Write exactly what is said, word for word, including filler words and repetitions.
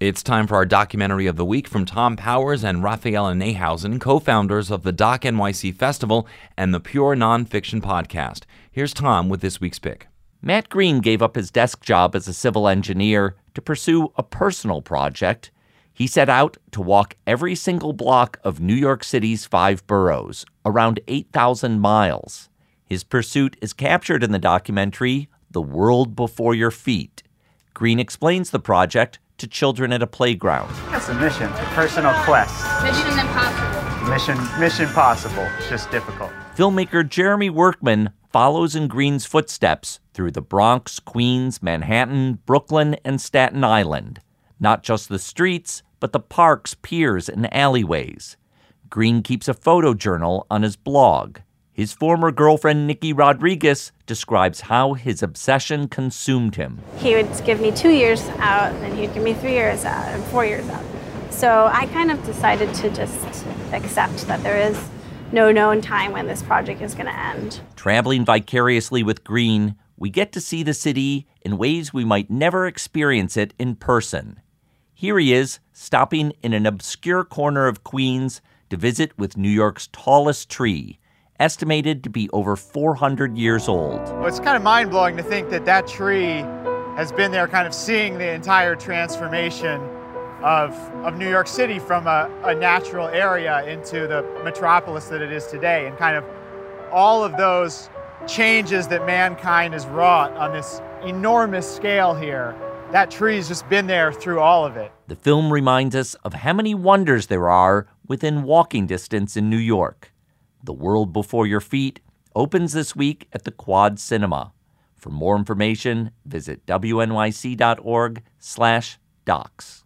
It's time for our documentary of the week from Tom Powers and Rafaela Nehausen, co-founders of the Doc N Y C Festival and the Pure Nonfiction Podcast. Here's Tom with this week's pick. Matt Green gave up his desk job as a civil engineer to pursue a personal project. He set out to walk every single block of New York City's five boroughs, around eight thousand miles. His pursuit is captured in the documentary, The World Before Your Feet. Green explains the project to children at a playground. It's a mission, a personal quest. Mission impossible. Mission, mission possible. It's just difficult. Filmmaker Jeremy Workman follows in Green's footsteps through the Bronx, Queens, Manhattan, Brooklyn, and Staten Island. Not just the streets, but the parks, piers, and alleyways. Green keeps a photo journal on his blog. His former girlfriend, Nikki Rodriguez, describes how his obsession consumed him. He would give me two years out, and he'd give me three years out, and four years out. So I kind of decided to just accept that there is no known time when this project is going to end. Traveling vicariously with Green, we get to see the city in ways we might never experience it in person. Here he is, stopping in an obscure corner of Queens to visit with New York's tallest tree, estimated to be over four hundred years old. Well, it's kind of mind-blowing to think that that tree has been there kind of seeing the entire transformation of, of New York City from a, a natural area into the metropolis that it is today, and kind of all of those changes that mankind has wrought on this enormous scale here. That tree's just been there through all of it. The film reminds us of how many wonders there are within walking distance in New York. The World Before Your Feet opens this week at the Quad Cinema. For more information, visit W N Y C dot org slash docs.